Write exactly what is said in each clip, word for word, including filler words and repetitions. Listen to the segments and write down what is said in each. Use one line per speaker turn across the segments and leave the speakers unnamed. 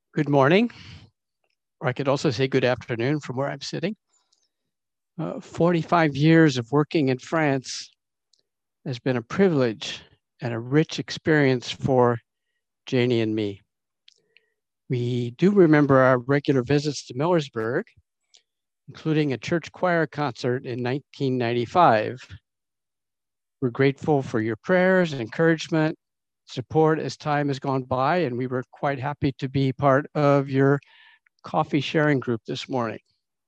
Good morning, or I could also say good afternoon from where I'm sitting. Uh, forty-five years of working in France has been a privilege and a rich experience for Janie and me. We do remember our regular visits to Millersburg, including a church choir concert in nineteen ninety-five. We're grateful for your prayers, encouragement, support as time has gone by, and we were quite happy to be part of your coffee sharing group this morning.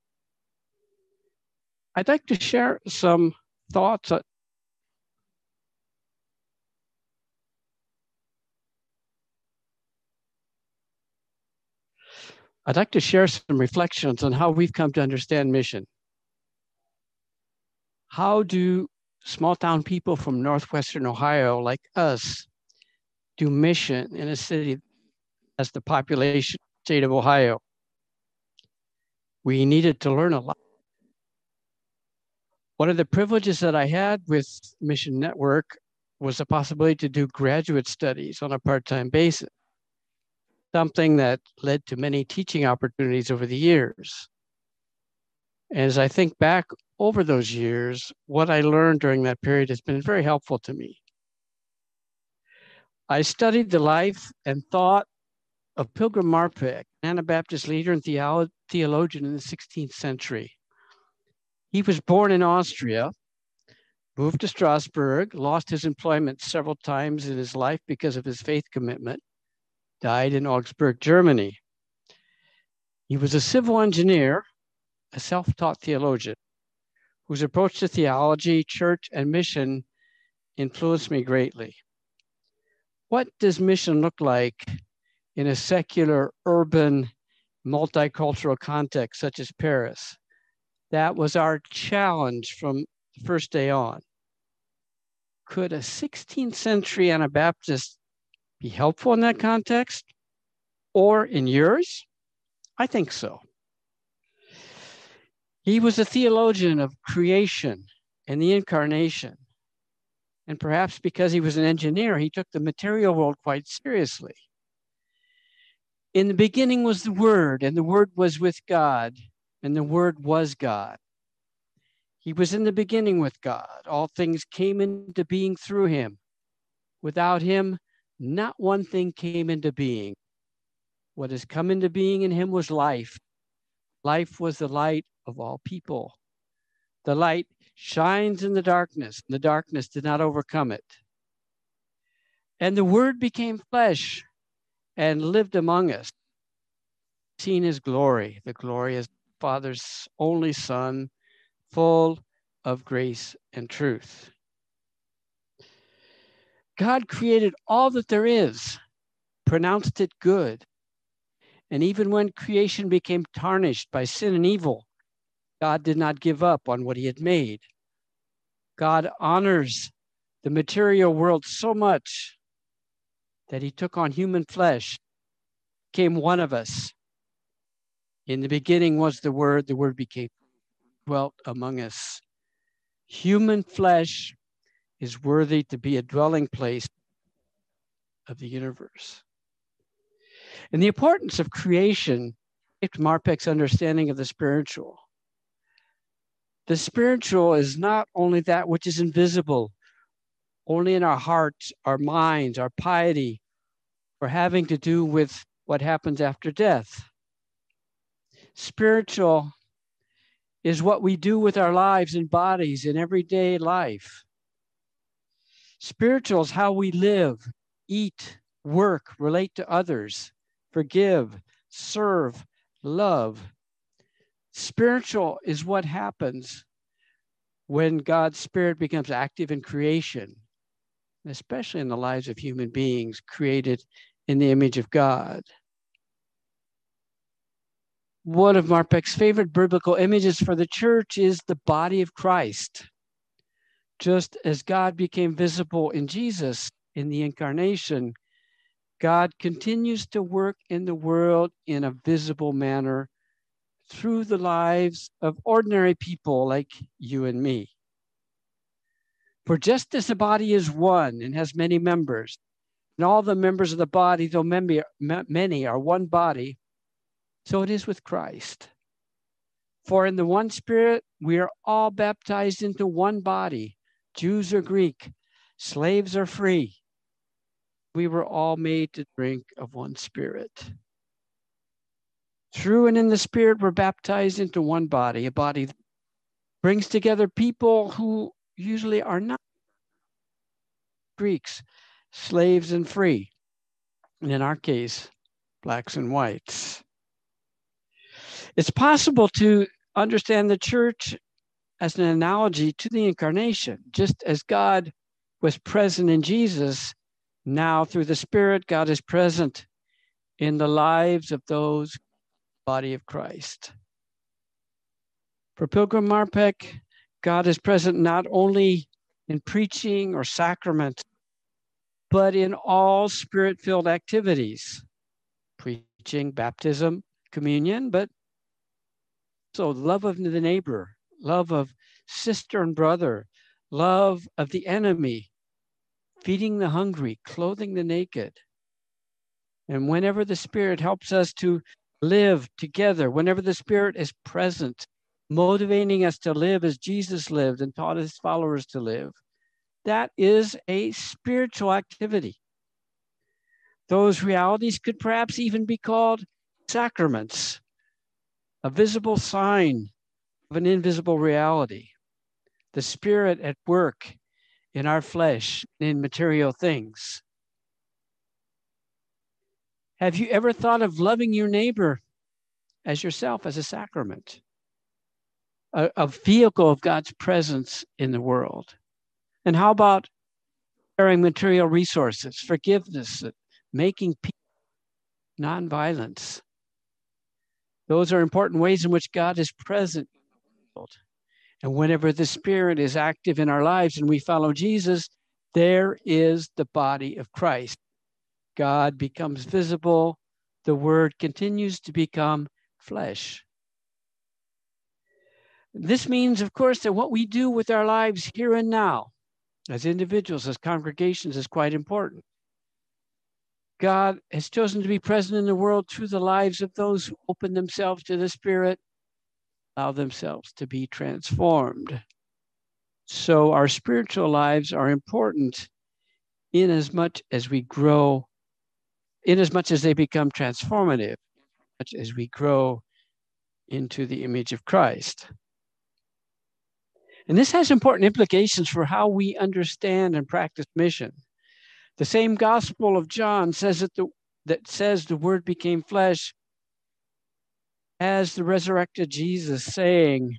I'd like to share some thoughts. I'd like to share some reflections on how we've come to understand mission. How do small town people from Northwestern Ohio like us do mission in a city as the population state of Ohio? We needed to learn a lot. One of the privileges that I had with Mission Network was the possibility to do graduate studies on a part-time basis, something that led to many teaching opportunities over the years. As I think back over those years, what I learned during that period has been very helpful to me. I studied the life and thought of Pilgrim Marpeck, Anabaptist leader and theolo- theologian in the sixteenth century. He was born in Austria, moved to Strasbourg, lost his employment several times in his life because of his faith commitment, died in Augsburg, Germany. He was a civil engineer, a self-taught theologian, whose approach to theology, church, and mission influenced me greatly. What does mission look like in a secular, urban, multicultural context such as Paris? That was our challenge from the first day on. Could a sixteenth century Anabaptist be helpful in that context? Or in yours? I think so. He was a theologian of creation and the incarnation. And perhaps because he was an engineer, he took the material world quite seriously. In the beginning was the Word, and the Word was with God, and the Word was God. He was in the beginning with God. All things came into being through him. Without him, not one thing came into being. What has come into being in him was life. Life was the light of all people. The light shines in the darkness, and the darkness did not overcome it. And the Word became flesh and lived among us. Seen his glory, the glory as Father's only Son, full of grace and truth. God created all that there is, pronounced it good. And even when creation became tarnished by sin and evil, God did not give up on what he had made. God honors the material world so much that he took on human flesh, became one of us. In the beginning was the Word, the Word became dwelt among us. Human flesh is worthy to be a dwelling place of the universe. And the importance of creation shaped Marpeck's understanding of the spiritual. The spiritual is not only that which is invisible, only in our hearts, our minds, our piety, or having to do with what happens after death. Spiritual is what we do with our lives and bodies in everyday life. Spiritual is how we live, eat, work, relate to others, forgive, serve, love. Spiritual is what happens when God's Spirit becomes active in creation, especially in the lives of human beings created in the image of God. One of Marpeck's favorite biblical images for the church is the body of Christ. Just as God became visible in Jesus in the incarnation, God continues to work in the world in a visible manner through the lives of ordinary people like you and me. For just as the body is one and has many members, And all the members of the body, though many are one body, so it is with Christ. For in the one Spirit, we are all baptized into one body, Jews or Greek, slaves or free. We were all made to drink of one Spirit. Through and in the Spirit, we're baptized into one body, a body that brings together people who usually are not Greeks, slaves and free. And in our case, blacks and whites. It's possible to understand the church as an analogy to the incarnation. Just as God was present in Jesus, now through the Spirit, God is present in the lives of those in the body of Christ. For Pilgrim Marpeck, God is present not only in preaching or sacrament, but in all Spirit-filled activities, preaching, baptism, communion, but also love of the neighbor, love of sister and brother, love of the enemy, feeding the hungry, clothing the naked. And whenever the Spirit helps us to live together, whenever the Spirit is present, motivating us to live as Jesus lived and taught his followers to live, that is a spiritual activity. Those realities could perhaps even be called sacraments, a visible sign of an invisible reality, the Spirit at work in our flesh, in material things. Have you ever thought of loving your neighbor as yourself as a sacrament, a, a vehicle of God's presence in the world? And how about sharing material resources, forgiveness, making peace, nonviolence? Those are important ways in which God is present in the world. And whenever the Spirit is active in our lives and we follow Jesus, there is the body of Christ. God becomes visible. The Word continues to become flesh. This means, of course, that what we do with our lives here and now, as individuals, as congregations, is quite important. God has chosen to be present in the world through the lives of those who open themselves to the Spirit, allow themselves to be transformed. So our spiritual lives are important in as much as we grow, in as much as they become transformative, much as we grow into the image of Christ. And this has important implications for how we understand and practice mission. The same Gospel of John says that the, that says the Word became flesh as the resurrected Jesus, saying,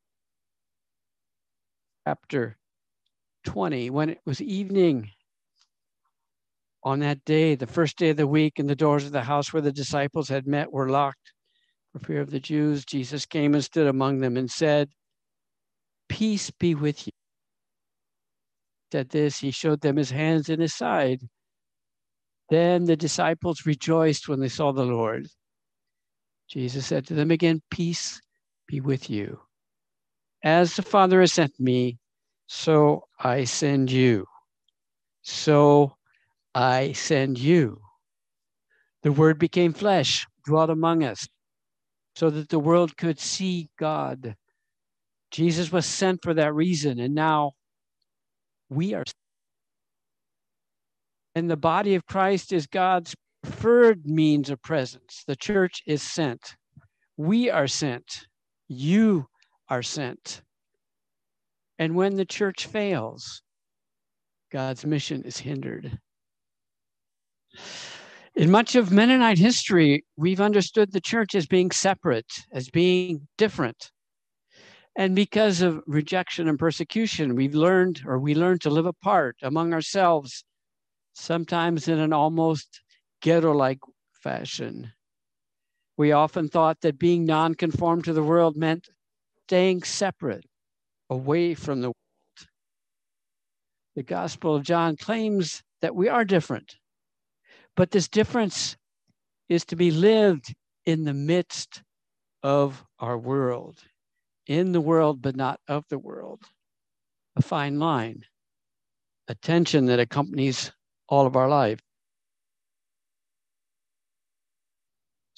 chapter twenty, when it was evening on that day, the first day of the week, and the doors of the house where the disciples had met were locked for fear of the Jews, Jesus came and stood among them and said, "Peace be with you." Said this, he showed them his hands and his side. Then the disciples rejoiced when they saw the Lord. Jesus said to them again, "Peace be with you. As the Father has sent me, so I send you. So I send you." The Word became flesh, dwelt among us, so that the world could see God. Jesus was sent for that reason, and now we are. And the body of Christ is God's preferred means of presence. The church is sent. We are sent. You are sent. And when the church fails, God's mission is hindered. In much of Mennonite history, we've understood the church as being separate, as being different. And because of rejection and persecution, we've learned, or we learned to live apart among ourselves, sometimes in an almost ghetto-like fashion. We often thought that being non-conformed to the world meant staying separate, away from the world. The Gospel of John claims that we are different, but this difference is to be lived in the midst of our world, in the world, but not of the world. A fine line, a tension that accompanies all of our life.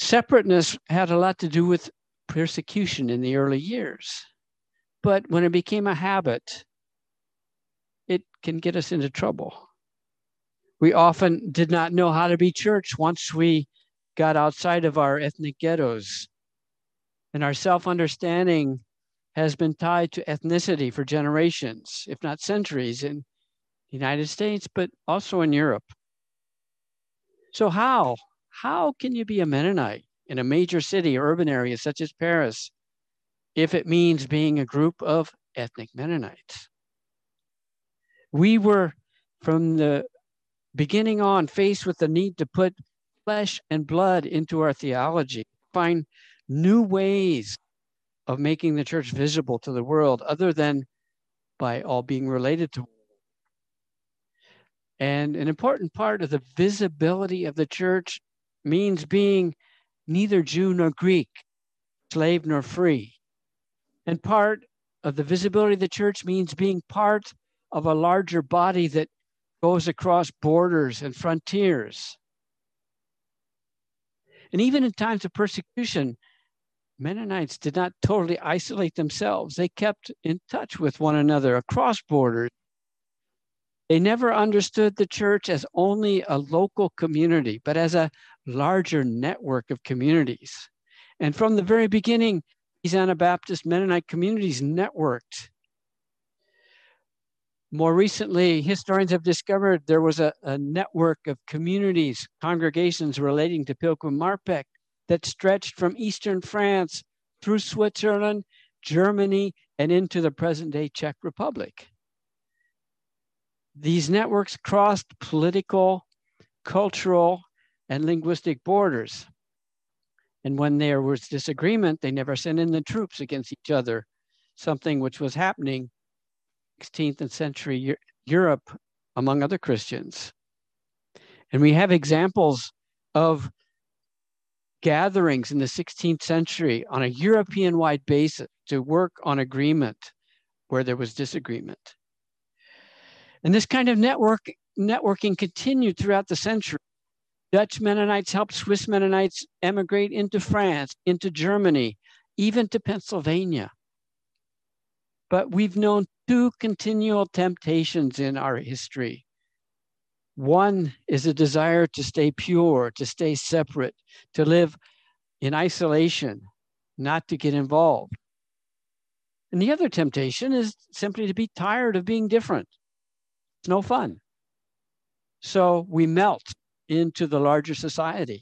Separateness had a lot to do with persecution in the early years. But when it became a habit, it can get us into trouble. We often did not know how to be church once we got outside of our ethnic ghettos. And our self-understanding has been tied to ethnicity for generations, if not centuries, in the United States, but also in Europe. So how? How can you be a Mennonite in a major city or urban area such as Paris if it means being a group of ethnic Mennonites? We were, from the beginning on, faced with the need to put flesh and blood into our theology, find new ways of making the church visible to the world other than by all being related to. And an important part of the visibility of the church means being neither Jew nor Greek, slave nor free. And part of the visibility of the church means being part of a larger body that goes across borders and frontiers. And even in times of persecution, Mennonites did not totally isolate themselves. They kept in touch with one another across borders. They never understood the church as only a local community, but as a larger network of communities. And from the very beginning, these Anabaptist Mennonite communities networked. More recently, historians have discovered there was a, a network of communities, congregations relating to Pilgrim Marpeck that stretched from Eastern France through Switzerland, Germany, and into the present-day Czech Republic. These networks crossed political, cultural, and linguistic borders. And when there was disagreement, they never sent in the troops against each other, something which was happening in sixteenth century Europe among other Christians. And we have examples of gatherings in the sixteenth century on a European-wide basis to work on agreement where there was disagreement. And this kind of network, networking continued throughout the century. Dutch Mennonites helped Swiss Mennonites emigrate into France, into Germany, even to Pennsylvania. But we've known two continual temptations in our history. One is a desire to stay pure, to stay separate, to live in isolation, not to get involved. And the other temptation is simply to be tired of being different. It's no fun. So we melt into the larger society.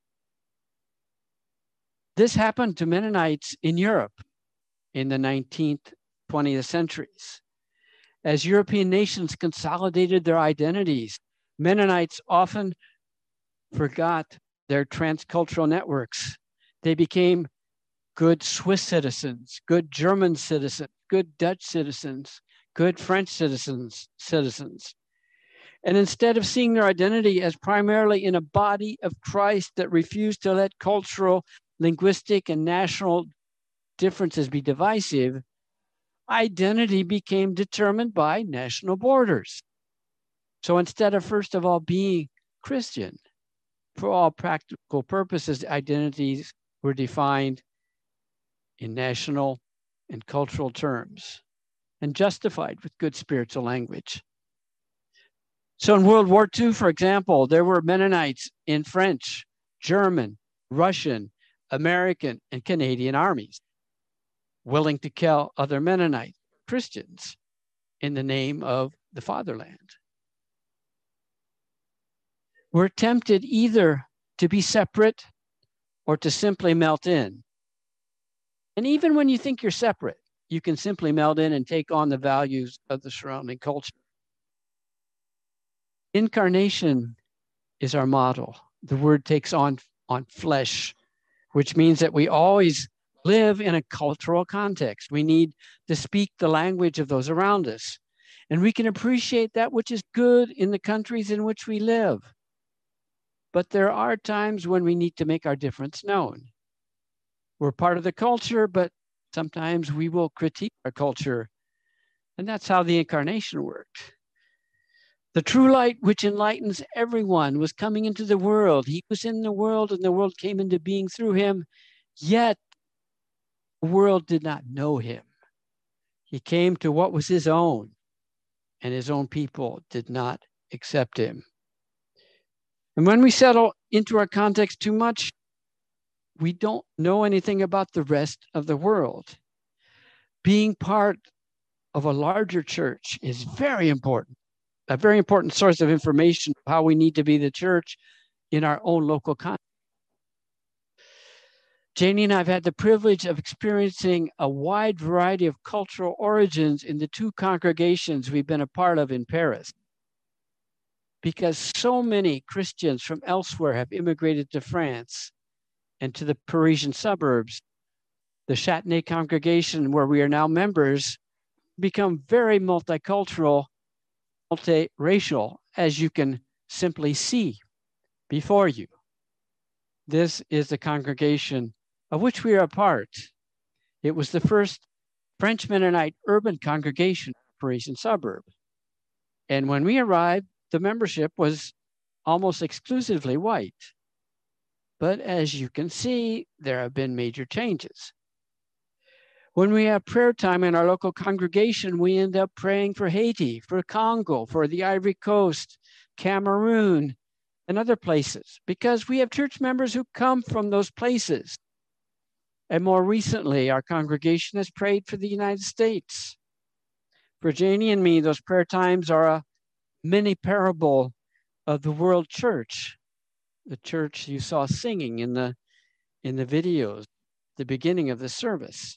This happened to Mennonites in Europe in the nineteenth, twentieth centuries. As European nations consolidated their identities, Mennonites often forgot their transcultural networks. They became good Swiss citizens, good German citizens, good Dutch citizens, good French citizens, citizens. And instead of seeing their identity as primarily in a body of Christ that refused to let cultural, linguistic, and national differences be divisive, identity became determined by national borders. So instead of, first of all, being Christian, for all practical purposes, identities were defined in national and cultural terms and justified with good spiritual language. So in World War Two, for example, there were Mennonites in French, German, Russian, American, and Canadian armies willing to kill other Mennonite Christians in the name of the fatherland. We're tempted either to be separate or to simply melt in. And even when you think you're separate, you can simply meld in and take on the values of the surrounding culture. Incarnation is our model. The word takes on, on flesh, which means that we always live in a cultural context. We need to speak the language of those around us. And we can appreciate that which is good in the countries in which we live. But there are times when we need to make our difference known. We're part of the culture, but sometimes we will critique our culture. And that's how the incarnation worked. The true light which enlightens everyone was coming into the world. He was in the world and the world came into being through him, yet the world did not know him. He came to what was his own, and his own people did not accept him. And when we settle into our context too much, we don't know anything about the rest of the world. Being part of a larger church is very important, a very important source of information of how we need to be the church in our own local context. Janie and I have had the privilege of experiencing a wide variety of cultural origins in the two congregations we've been a part of in Paris. Because so many Christians from elsewhere have immigrated to France and to the Parisian suburbs, the Châtenay congregation, where we are now members, become very multicultural, multiracial, as you can simply see before you. This is the congregation of which we are a part. It was the first French Mennonite urban congregation in the Parisian suburb. And when we arrived, the membership was almost exclusively white. But as you can see, there have been major changes. When we have prayer time in our local congregation, we end up praying for Haiti, for Congo, for the Ivory Coast, Cameroon, and other places, because we have church members who come from those places. And more recently, our congregation has prayed for the United States. For Janie and me, those prayer times are a mini parable of the world church, the church you saw singing in the, in the videos, the beginning of the service.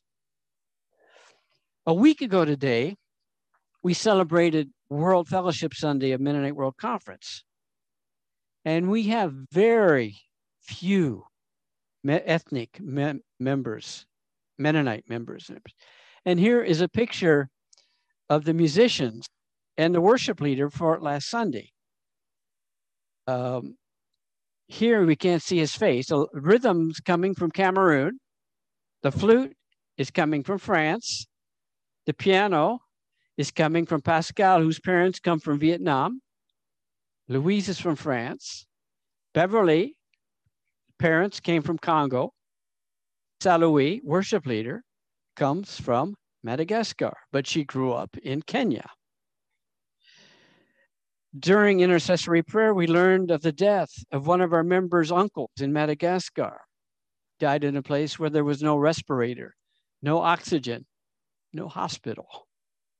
A week ago today, we celebrated World Fellowship Sunday of Mennonite World Conference. And we have very few ethnic mem members, Mennonite members. And here is a picture of the musicians and the worship leader for last Sunday. Um, here we can't see his face. The rhythm's coming from Cameroon. The flute is coming from France. The piano is coming from Pascal, whose parents come from Vietnam. Louise is from France. Beverly, parents came from Congo. Salouie, worship leader, comes from Madagascar, but she grew up in Kenya. During intercessory prayer, we learned of the death of one of our members' uncles in Madagascar. Died in a place where there was no respirator, no oxygen, no hospital.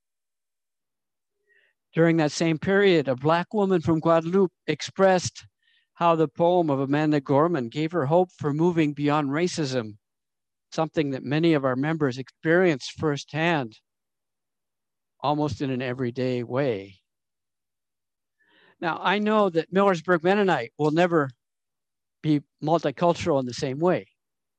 During that same period, a Black woman from Guadeloupe expressed how the poem of Amanda Gorman gave her hope for moving beyond racism, something that many of our members experienced firsthand, almost in an everyday way. Now, I know that Millersburg Mennonite will never be multicultural in the same way,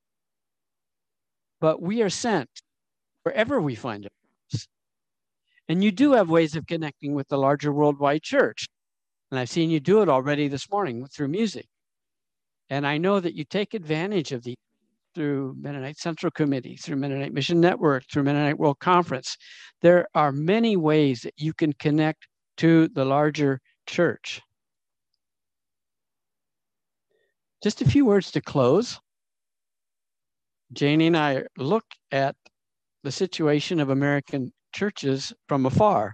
but we are sent wherever we find ourselves. And you do have ways of connecting with the larger worldwide church. And I've seen you do it already this morning through music. And I know that you take advantage of these through Mennonite Central Committee, through Mennonite Mission Network, through Mennonite World Conference. There are many ways that you can connect to the larger church. Just a few words to close. Janie and I look at the situation of American churches from afar,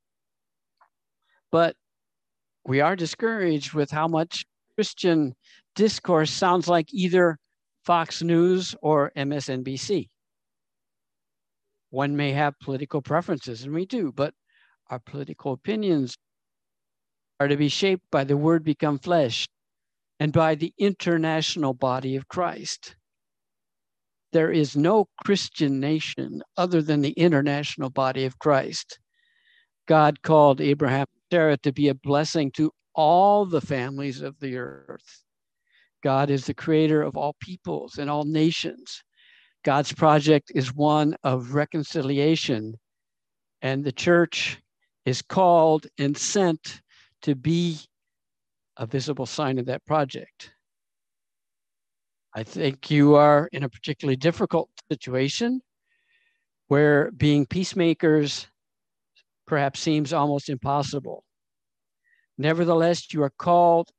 but we are discouraged with how much Christian discourse sounds like either Fox News or M S N B C. One may have political preferences, and we do, but our political opinions are to be shaped by the Word become flesh and by the international body of Christ. There is no Christian nation other than the international body of Christ. God called Abraham and Sarah to be a blessing to all the families of the earth. God is the creator of all peoples and all nations. God's project is one of reconciliation, and the church is called and sent to be a visible sign of that project. I think you are in a particularly difficult situation where being peacemakers perhaps seems almost impossible. Nevertheless, you are called,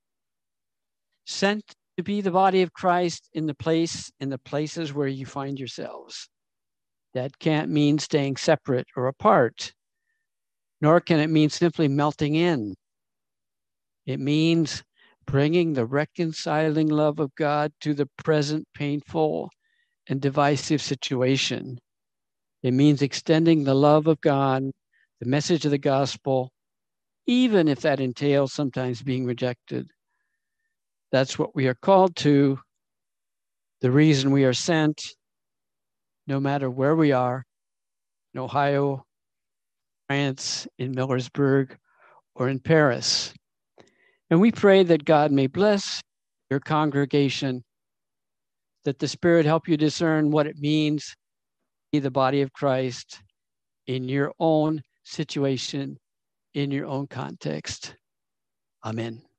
sent to be the body of Christ in the place, in the places where you find yourselves. That can't mean staying separate or apart, nor can it mean simply melting in. It means bringing the reconciling love of God to the present painful and divisive situation. It means extending the love of God, the message of the gospel, even if that entails sometimes being rejected. That's what we are called to, the reason we are sent, no matter where we are, in Ohio, France, in Millersburg, or in Paris. And we pray that God may bless your congregation, that the Spirit help you discern what it means to be the body of Christ in your own situation, in your own context. Amen.